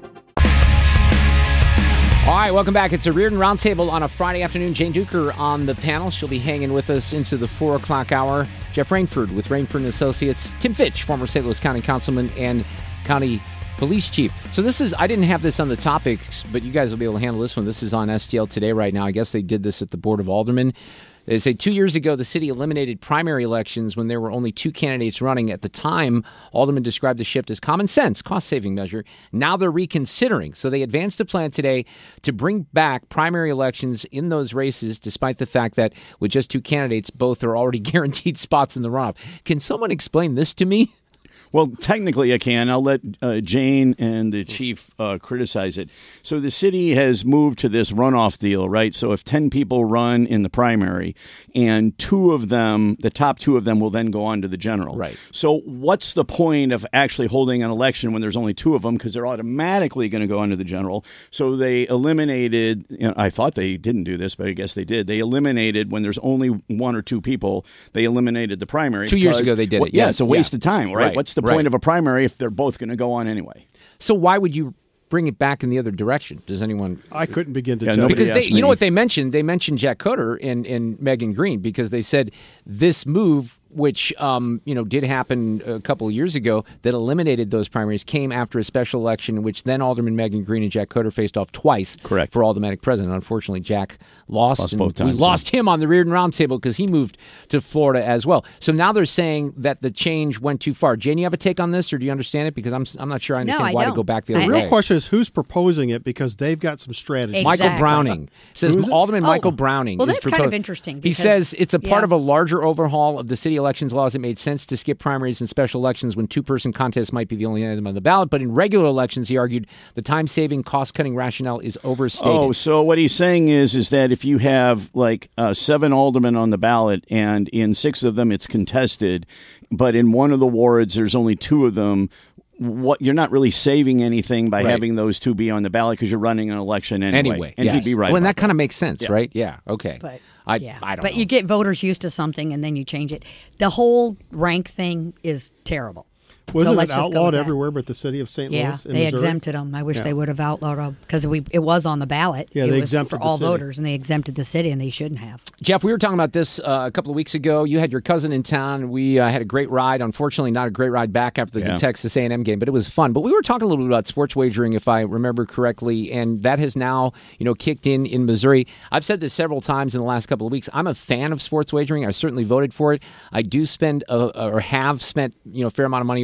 All right, welcome back. It's a Reardon Roundtable on a Friday afternoon. Jane Duker on the panel. She'll be hanging with us into the four o'clock hour. Jeff Rainford with Rainford and Associates. Tim Fitch, former Saint Louis County Councilman and County Police Chief. So this is, I didn't have this on the topics, but you guys will be able to handle this one. This is on S T L Today right now. I guess they did this at the Board of Aldermen. They say two years ago, the city eliminated primary elections when there were only two candidates running. At the time, aldermen described the shift as common sense, cost-saving measure. Now they're reconsidering. So they advanced a plan today to bring back primary elections in those races, despite the fact that with just two candidates, both are already guaranteed spots in the runoff. Can someone explain this to me? Well, technically I can. I'll let uh, Jane and the chief uh, criticize it. So the city has moved to this runoff deal, right? So if ten people run in the primary and two of them, the top two of them will then go on to the general. Right. So what's the point of actually holding an election when there's only two of them? Because they're automatically going to go on to the general. So they eliminated, you know, I thought they didn't do this, but I guess they did. They eliminated when there's only one or two people, they eliminated the primary. Two years ago they did well, it. Yeah, Yes, it's a waste yeah. of time, right? Right. What's the Right. point of a primary if they're both going to go on anyway? So why would you bring it back in the other direction? Does anyone? I couldn't begin to Yeah, tell. nobody Because they, asked you know me. what they mentioned? They mentioned Jack Coder and, and Megan Green because they said this move, which um, you know did happen a couple of years ago, that eliminated those primaries, came after a special election in which then Alderman Megan Green and Jack Coder faced off twice Correct. for aldermanic president. Unfortunately, Jack lost, Lost and both we times, lost him on the Reardon Roundtable because he moved to Florida as well. So now they're saying that the change went too far. Jane, you have a take on this, or do you understand it? Because I'm I'm not sure I No, understand I why to don't. go back the I- other The way. real question is who's proposing it because they've got some strategy. Exactly. Michael Browning says Who is it? Alderman Oh. Michael Browning. Well, is that's kind proposed- of interesting He because- says it's a part yeah. of a larger overhaul of the city elections laws. It made sense to skip primaries and special elections when two-person contests might be the only item on the ballot. But in regular elections, he argued the time-saving, cost-cutting rationale is overstated. Oh, so what he's saying is is that if you have like uh, seven aldermen on the ballot and in six of them it's contested, but in one of the wards there's only two of them, what you're not really saving anything by Right. having those two be on the ballot because you're running an election anyway. Anyway, and yes. he'd be right. Well, and about that kind of makes sense, Yeah. right? Yeah. Okay. But I, yeah, I don't but know. you get voters used to something and then you change it. The whole rank thing is terrible. Wasn't so let's it just go outlawed with that. everywhere but the city of Saint Yeah, Louis? in they Missouri? exempted them. I wish Yeah. they would have outlawed them because we it was on the ballot. Yeah, it they was exempted for all the city. voters, and they exempted the city, and they shouldn't have. Jeff, we were talking about this uh, a couple of weeks ago. You had your cousin in town. We uh, had a great ride. Unfortunately, not a great ride back after the Yeah. Texas A and M game, but it was fun. But we were talking a little bit about sports wagering, if I remember correctly, and that has now, you know, kicked in in Missouri. I've said this several times in the last couple of weeks. I'm a fan of sports wagering. I certainly voted for it. I do spend, a, or have spent, you know, a fair amount of money over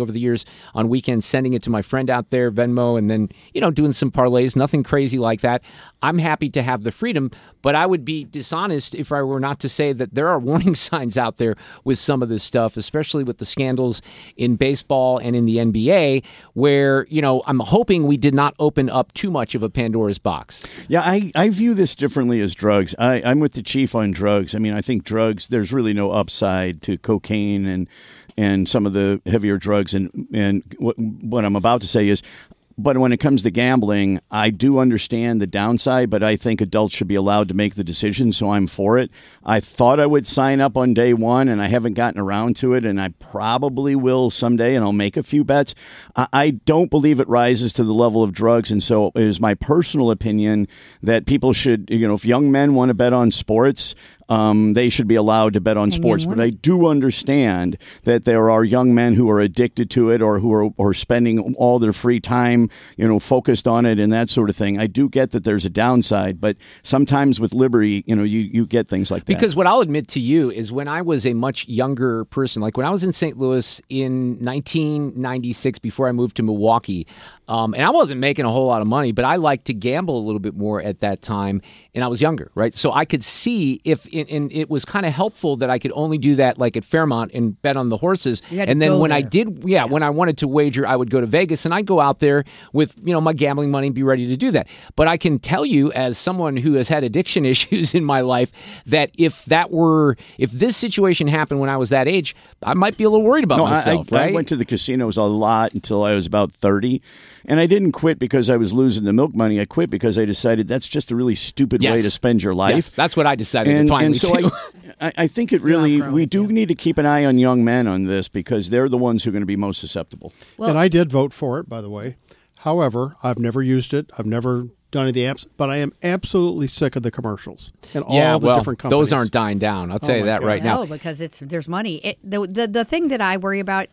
over the years on weekends, sending it to my friend out there, Venmo, and then, you know, doing some parlays, nothing crazy like that. I'm happy to have the freedom, but I would be dishonest if I were not to say that there are warning signs out there with some of this stuff, especially with the scandals in baseball and in the N B A, where, you know, I'm hoping we did not open up too much of a Pandora's box. Yeah, I, I view this differently as drugs. I, I'm with the chief on drugs. I mean, I think drugs, there's really no upside to cocaine and and some of the heavier drugs. And, and what, what I'm about to say is, but when it comes to gambling, I do understand the downside, but I think adults should be allowed to make the decision, so I'm for it. I thought I would sign up on day one, and I haven't gotten around to it, and I probably will someday, and I'll make a few bets. I, I don't believe it rises to the level of drugs, and so it is my personal opinion that people should, you know, if young men want to bet on sports, Um, they should be allowed to bet on sports. But I do understand that there are young men who are addicted to it or who are or spending all their free time, you know, focused on it and that sort of thing. I do get that there's a downside, but sometimes with liberty, you know, you, you get things like that. Because what I'll admit to you is when I was a much younger person, like when I was in Saint Louis in nineteen ninety-six, before I moved to Milwaukee, um, and I wasn't making a whole lot of money, but I liked to gamble a little bit more at that time, and I was younger, right? So I could see if and it was kind of helpful that I could only do that like at Fairmont and bet on the horses. And then when I did, yeah, yeah, when I wanted to wager, I would go to Vegas and I'd go out there with, you know, my gambling money and be ready to do that. But I can tell you, as someone who has had addiction issues in my life, that if that were, if this situation happened when I was that age, I might be a little worried about no, myself, I, I, right? I went to the casinos a lot until I was about thirty. And I didn't quit because I was losing the milk money. I quit because I decided that's just a really stupid yes. way to spend your life. Yes, that's what I decided and, finally and so too. I, I think it really, we do need to keep an eye on young men on this because they're the ones who are going to be most susceptible. Well, and I did vote for it, by the way. However, I've never used it. I've never done any of the apps, but I am absolutely sick of the commercials and all yeah, the well, different companies. Those aren't dying down. I'll tell oh you that God. right now. No, because it's there's money. It, the, the the thing that I worry about,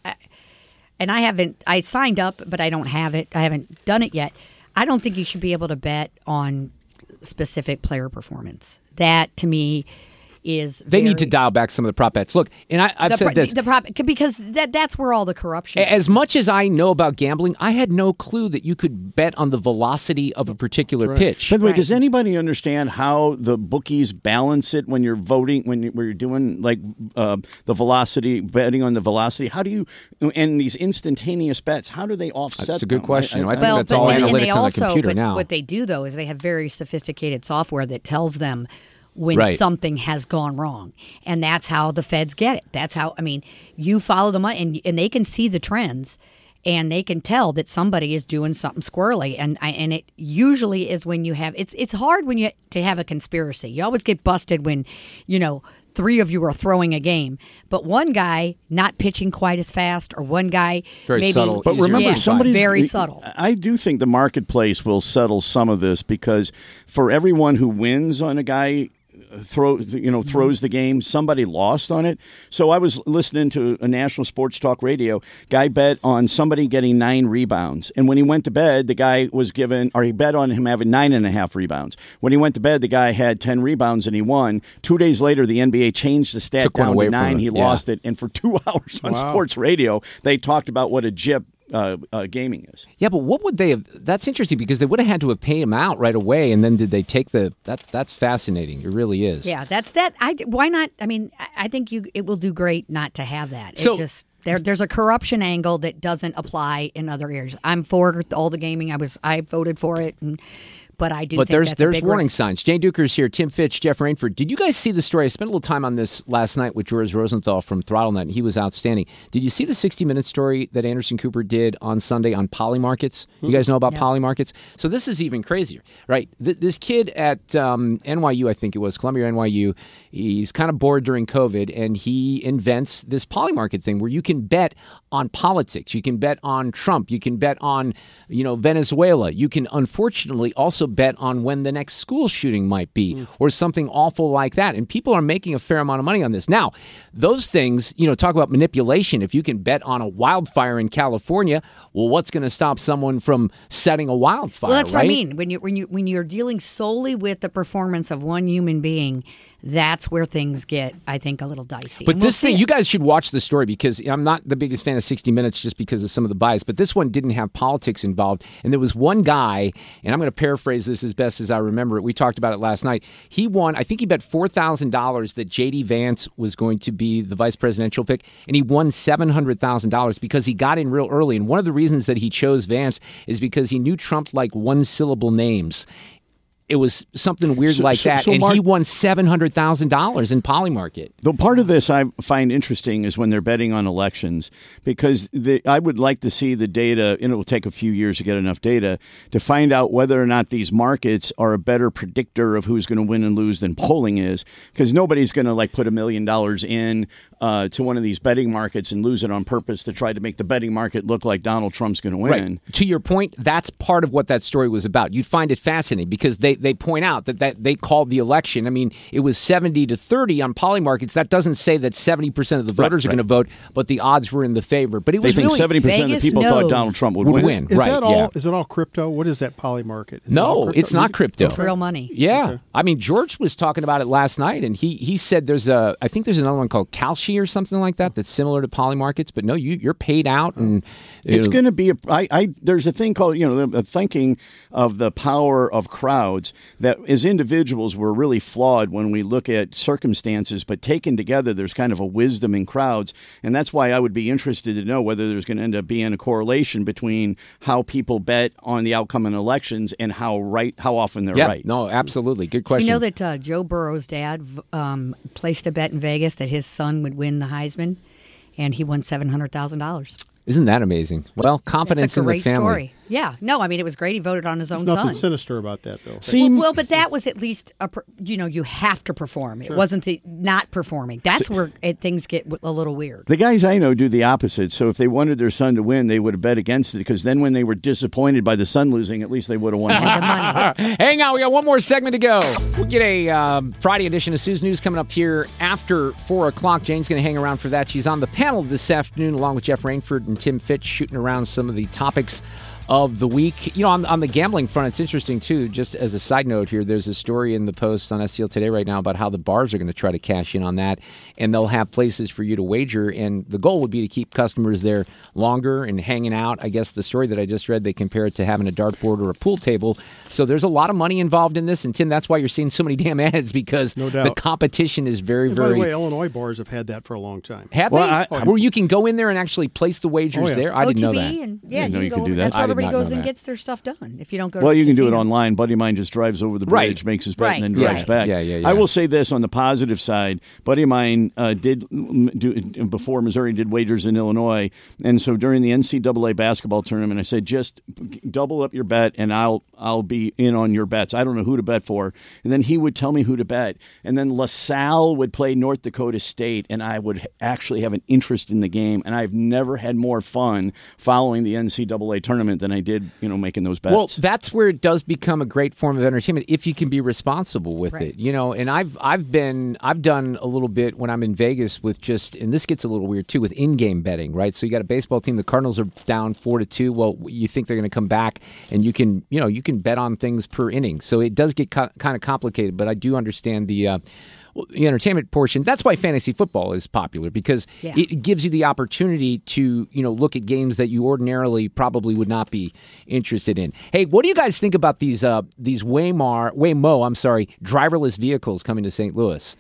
and I haven't, I signed up, but I don't have it. I haven't done it yet. I don't think you should be able to bet on specific player performance. That to me is they very, need to dial back some of the prop bets. Look, and I, I've the, said this the prop because that that's where all the corruption is. As much as I know about gambling, I had no clue that you could bet on the velocity of a particular right. pitch. By the way, right. does anybody understand how the bookies balance it when you're voting, when, you, when you're doing like uh, the velocity, betting on the velocity? How do you, and these instantaneous bets, how do they offset That's a good them? question. I, I, I think well, that's but, all and, analytics and they on also, the computer but now. What they do, though, is they have very sophisticated software that tells them when right. something has gone wrong. And that's how the feds get it. That's how, I mean, you follow the money, and, and they can see the trends, and they can tell that somebody is doing something squirrely. And I, and it usually is when you have, it's it's hard when you to have a conspiracy. You always get busted when, you know, three of you are throwing a game, but one guy not pitching quite as fast, or one guy very maybe, subtle. But remember, yeah, somebody's very subtle. I do think the marketplace will settle some of this because for everyone who wins on a guy throw you know throws the game, somebody lost on it. So I was listening to a national sports talk radio. Guy bet on somebody getting nine rebounds, and when he went to bed, the guy was given, or he bet on him having nine and a half rebounds. When he went to bed, the guy had ten rebounds and he won. Two days later, the N B A changed the stat Took down to nine. He yeah. lost it, and for two hours on Wow. sports radio, they talked about what a jip Uh, uh, gaming is. Yeah, but what would they have? That's interesting because they would have had to have paid him out right away, and then did they take the? That's that's fascinating. It really is. Yeah, that's that. I why not? I mean, I- I think you it will do great not to have that. So- it just there there's a corruption angle that doesn't apply in other areas. I'm for all the gaming. I was I voted for it, and but I do. But think there's that's a there's big warning risk. signs. Jane Duker's here, Tim Fitch, Jeff Rainford. Did you guys see the story? I spent a little time on this last night with George Rosenthal from ThrottleNet, and he was outstanding. Did you see the sixty minute story that Anderson Cooper did on Sunday on poly markets? You guys know about No. poly markets? So this is even crazier, right? Th- this kid at um, N Y U, I think it was, Columbia N Y U, he's kind of bored during COVID, and he invents this poly market thing where you can bet on politics. You can bet on Trump. You can bet on, you know, Venezuela. You can, unfortunately, also bet on when the next school shooting might be mm. or something awful like that. And people are making a fair amount of money on this. Now, those things, you know, talk about manipulation. If you can bet on a wildfire in California, well, what's going to stop someone from setting a wildfire, Well, that's right? what I mean. When you when you when you're dealing solely with the performance of one human being, that's where things get, I think, a little dicey. But And we'll this thing, see you it. guys should watch the story because I'm not the biggest fan of sixty minutes just because of some of the bias, but this one didn't have politics involved. And there was one guy, and I'm going to paraphrase this as best as I remember it. We talked about it last night. He won, I think he bet four thousand dollars that J D Vance was going to be the vice presidential pick, and he won seven hundred thousand dollars because he got in real early. And one of the reasons that he chose Vance is because he knew Trump like one-syllable names. It was something weird So- like so- that, so and Mark- he won seven hundred thousand dollars in Polymarket. The part of this I find interesting is when they're betting on elections, because the, I would like to see the data, and it will take a few years to get enough data, to find out whether or not these markets are a better predictor of who's going to win and lose than polling is, because nobody's going to like put a million dollars in uh, to one of these betting markets and lose it on purpose to try to make the betting market look like Donald Trump's going to win. Right. To your point, that's part of what that story was about. You'd find it fascinating because they, they point out that, that they called the election. I mean, it was seventy to thirty on Polymarkets. That doesn't say that seventy percent of the voters Right, are going to vote, but the odds were in the favor. But it They was think really seventy percent of the Vegas people knows. thought Donald Trump would, Would win. win. Is right, that all? yeah. Is it all crypto? What is that poly market? Is it No, all crypto? it's not crypto. It's real money. Yeah. Okay. I mean, George was talking about it last night, and he he said there's a, I think there's another one called Kalshi or something like that that's similar to Polymarkets, but no, you, you're paid out. and It's you know, going to be a. I, I, there's a thing called, you know, the thinking of the power of crowds that as individuals we're really flawed when we look at circumstances, but taken together, there's kind of a wisdom in crowds. And that's why I would be interested to know whether there's going to end up being a correlation between how people bet on the outcome in elections and how right, how often they're yeah, right. no, absolutely. Good Do question. you know that uh, Joe Burrow's dad v- um, placed a bet in Vegas that his son would win the Heisman, and he won seven hundred thousand dollars. Isn't that amazing? Well, confidence It's a in the great family. story. Yeah, no, I mean it was great. He voted on his own There's nothing son. sinister about that, though. well, well, but that was at least a, per- you know, you have to perform. It Sure. wasn't the not performing. That's where it, things get w- a little weird. The guys I know do the opposite. So if they wanted their son to win, they would have bet against it, because then when they were disappointed by the son losing, at least they would have won money. Hang on, we got one more segment to go. We'll get a um, Friday edition of Sue's News coming up here after four o'clock. Jane's going to hang around for that. She's on the panel this afternoon along with Jeff Rainford and Tim Fitch, shooting around some of the topics of the week. You know, on, on the gambling front, it's interesting, too. Just as a side note here, there's a story in the Post on S C L Today right now about how the bars are going to try to cash in on that, and they'll have places for you to wager, and the goal would be to keep customers there longer and hanging out. I guess the story that I just read, they compare it to having a dartboard or a pool table. So there's a lot of money involved in this, and Tim, that's why you're seeing so many damn ads, because No doubt. the competition is very, And by very... the way, Illinois bars have had that for a long time. Have Well, they? I- Where you can go in there and actually place the wagers Oh, yeah. there? I didn't know O T that. B and yeah, didn't know you you go, could do that. That's I where did everybody not know goes and that. gets their stuff done. If you don't go, Well, to the you can do it casino. online. Buddy of mine just drives over the Right. bridge, makes his bet, Right. and then Yeah. drives back. Yeah, yeah, yeah. I will say this on the positive side. Buddy of mine uh, did mm, do before Missouri did wagers in Illinois, and so during the N C double A basketball tournament, I said just double up your bet, and I'll I'll be in on your bets. I don't know who to bet for, and then he would tell me who to bet, and then LaSalle would play North Dakota State, and I would actually have an interest in the game, and I've never had more fun following the N C double A tournament than I did, you know, making those bets. Well, that's where it does become a great form of entertainment if you can be responsible with Right. it. You know, and I've I've been I've done a little bit when I'm in Vegas with just, and this gets a little weird too, with in-game betting, right? So you got a baseball team, the Cardinals are down four to two. Well, you think they're going to come back, and you can you know you can bet on things per inning. So it does get co- kind of complicated, but I do understand the. Uh, Well, the entertainment portion, that's why fantasy football is popular, because Yeah. it gives you the opportunity to, you know, look at games that you ordinarily probably would not be interested in. Hey, what do you guys think about these uh, these Waymar, Waymo, I'm sorry, driverless vehicles coming to Saint Louis?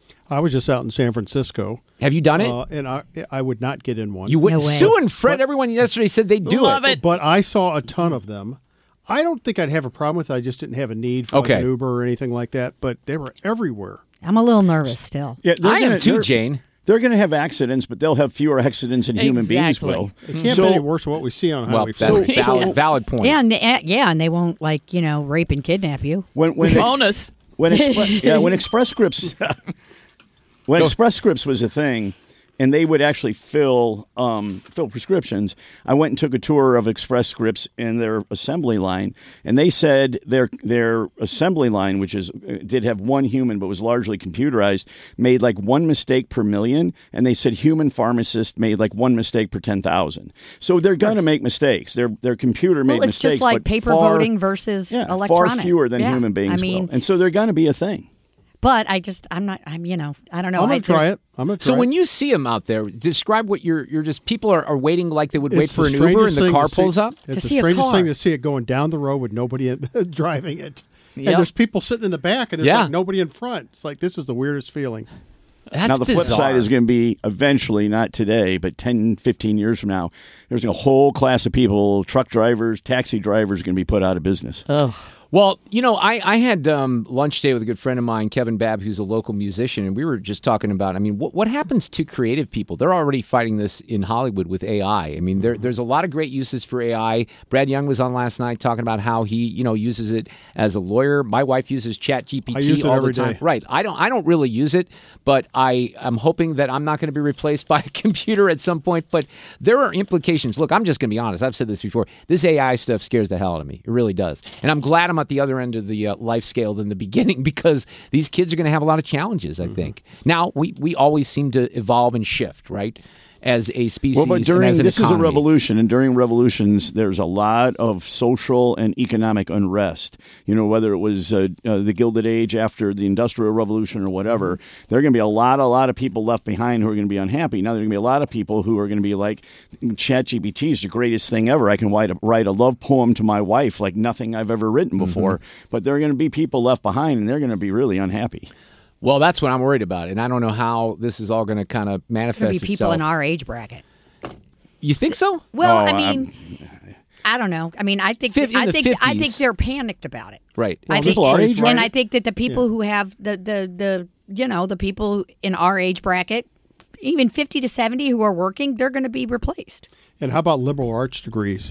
I was just out in San Francisco. Have you done it? Uh, and I I would not get in one. You wouldn't. No way. Sue and Fred, everyone yesterday said they'd do Love it. it. But I saw a ton of them. I don't think I'd have a problem with it. I just didn't have a need for like Okay. an Uber or anything like that. But they were everywhere. I'm a little nervous still. Yeah, they're I am gonna- too, they're- Jane. They're going to have accidents, but they'll have fewer accidents than human beings Exactly. will. It can't So- be any worse than what we see on Well, Highway that's forty. a valid, valid point. Yeah, and they, uh, yeah, and they won't like you know rape and kidnap you. When when Bonus. when Expre- yeah when Express Scripts when Express Scripts was a thing, and they would actually fill um, fill prescriptions. I went and took a tour of Express Scripts in their assembly line, and they said their their assembly line, which is did have one human but was largely computerized, made like one mistake per million, and they said human pharmacists made like one mistake per ten thousand. So they're going to make mistakes. Their their computer made Well, it's mistakes, just like but paper far, voting versus yeah, electronic. far fewer than Yeah. human beings I mean, will, and so they're going to be a thing. But I just, I'm not, I'm, you know, I don't know. I'm I, going to try it. I'm going to try So it. when you see them out there, describe what you're, you're just, people are, are waiting like they would wait It's for the an Uber and strangest the thing car to see- pulls up? It's To the see a strangest car. thing to see it going down the road with nobody in, driving it. And Yep. there's people sitting in the back, and there's Yeah. like nobody in front. It's like, this is the weirdest feeling. That's now, the flip bizarre. side is going to be eventually, not today, but ten, fifteen years from now, there's a whole class of people, truck drivers, taxi drivers, going to be put out of business. Well, you know, I, I had um, lunch today with a good friend of mine, Kevin Babb, who's a local musician, and we were just talking about, I mean, what, what happens to creative people? They're already fighting this in Hollywood with A I. I mean, there, there's a lot of great uses for A I. Brad Young was on last night talking about how he, you know, uses it as a lawyer. My wife uses Chat G P T I use it all every the time. day. Right. I don't I don't really use it, but I am hoping that I'm not going to be replaced by a computer at some point. But there are implications. Look, I'm just going to be honest. I've said this before. This A I stuff scares the hell out of me. It really does. And I'm glad I'm at the other end of the uh, life scale than the beginning because these kids are going to have a lot of challenges, I Mm-hmm. think. Now, we, we always seem to evolve and shift, right? As a species Well, but during and as an this is a economy. revolution, and during revolutions, there's a lot of social and economic unrest. You know, whether it was uh, uh, the Gilded Age after the Industrial Revolution or whatever, Mm-hmm. there are going to be a lot, a lot of people left behind who are going to be unhappy. Now, there are going to be a lot of people who are going to be like, ChatGPT is the greatest thing ever. I can write a, write a love poem to my wife like nothing I've ever written before. Mm-hmm. But there are going to be people left behind, and they're going to be really unhappy. Well, that's what I'm worried about, and I don't know how this is all going to kind of There's going manifest to be people itself. in our age bracket. You think so? Well, Oh, I mean, I don't know. I mean, I think Fif- in I the think I fifties. think they're panicked about it. Right. I think, people our and, age and bracket? I think that the people who have the, the the you know the people in our age bracket, even fifty to seventy who are working, they're going to be replaced. And how about liberal arts degrees?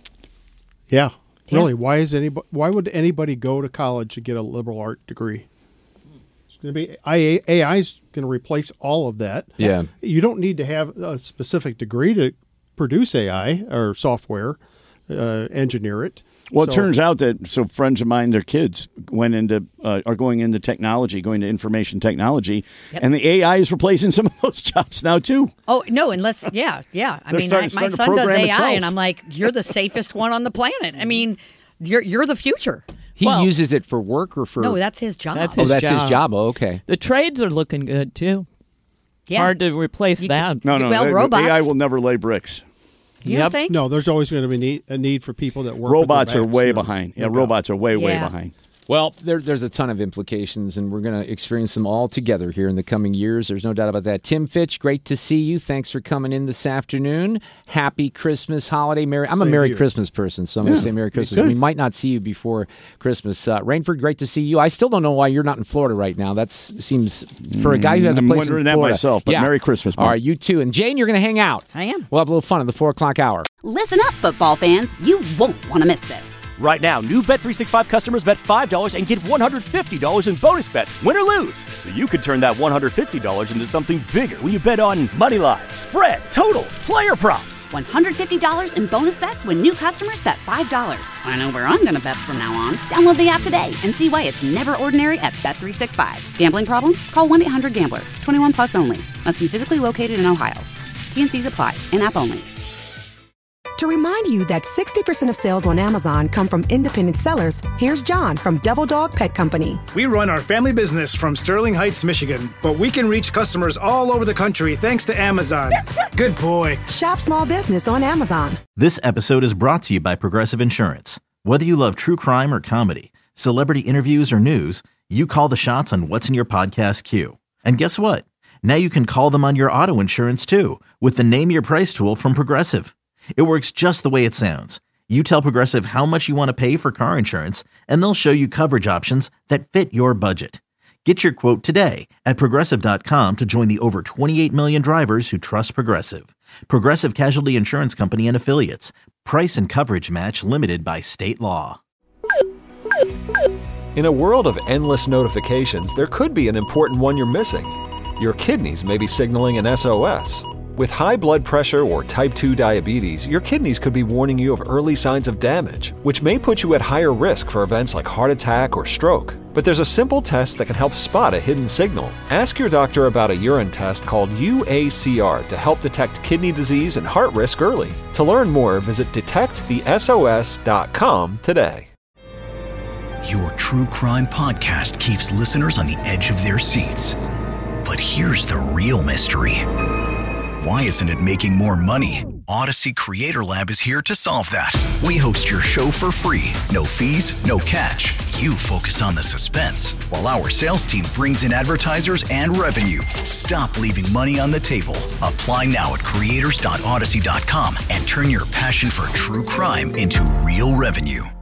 Yeah, really. Why is anybody? Why would anybody go to college to get a liberal art degree? It's going to be A I is going to replace all of that. Yeah. You don't need to have a specific degree to produce A I or software, uh, engineer it. Well, it So- turns out that so friends of mine, their kids went into uh, are going into technology, going to information technology, Yep. and the A I is replacing some of those jobs now too. Oh no! Unless yeah, yeah. I They're mean, starting- I, my starting to son does program A I, itself. and I'm like, you're the safest one on the planet. I mean, you're you're the future. He Well- uses it for work or for... No, that's his job. That's oh, his that's job. his job. Oh, okay. The trades are looking good too. yeah. Hard to replace You that. No, no, Well, the- the robots. A I will never lay bricks. You don't Yep. think? No, there's always going to be need, a need for people that work. Robots with their are backs way there. behind. Yeah, No doubt. robots are way, way Yeah. behind. Well, there, there's a ton of implications, and we're going to experience them all together here in the coming years. There's no doubt about that. Tim Fitch, great to see you. Thanks for coming in this afternoon. Happy Christmas holiday. Merry. I'm a Same Merry here. Christmas person, so I'm going to say Merry Christmas. too. We might not see you before Christmas. Uh, Rainford, great to see you. I still don't know why you're not in Florida right now. That seems, for a guy who has a I'm place wondering in that Florida. myself, but yeah. Merry Christmas, All Mark. right, you too. And Jane, you're going to hang out. I am. We'll have a little fun at the four o'clock hour. Listen up, football fans. You won't want to miss this. Right now, new Bet three sixty-five customers bet five dollars and get one hundred fifty dollars in bonus bets, win or lose. So you could turn that one hundred fifty dollars into something bigger when you bet on money line, spread, totals, player props. one hundred fifty dollars in bonus bets when new customers bet five dollars. I know where I'm going to bet from now on. Download the app today and see why it's never ordinary at Bet three sixty-five. Gambling problem? Call one eight hundred gambler. twenty-one plus only. Must be physically located in Ohio. T N Cs apply. In-app only. To remind you that sixty percent of sales on Amazon come from independent sellers, here's John from Devil Dog Pet Company. We run our family business from Sterling Heights, Michigan, but we can reach customers all over the country thanks to Amazon. Good boy. Shop small business on Amazon. This episode is brought to you by Progressive Insurance. Whether you love true crime or comedy, celebrity interviews or news, you call the shots on what's in your podcast queue. And guess what? Now you can call them on your auto insurance too with the Name Your Price tool from Progressive. It works just the way it sounds. You tell Progressive how much you want to pay for car insurance, and they'll show you coverage options that fit your budget. Get your quote today at Progressive dot com to join the over twenty-eight million drivers who trust Progressive. Progressive Casualty Insurance Company and Affiliates. Price and coverage match limited by state law. In a world of endless notifications, there could be an important one you're missing. Your kidneys may be signaling an S O S. With high blood pressure or type two diabetes, your kidneys could be warning you of early signs of damage, which may put you at higher risk for events like heart attack or stroke. But there's a simple test that can help spot a hidden signal. Ask your doctor about a urine test called U A C R to help detect kidney disease and heart risk early. To learn more, visit detect the S O S dot com today. Your true crime podcast keeps listeners on the edge of their seats. But here's the real mystery. Why isn't it making more money? Odyssey Creator Lab is here to solve that. We host your show for free. No fees, no catch. You focus on the suspense, while our sales team brings in advertisers and revenue. Stop leaving money on the table. Apply now at creators dot odyssey dot com and turn your passion for true crime into real revenue.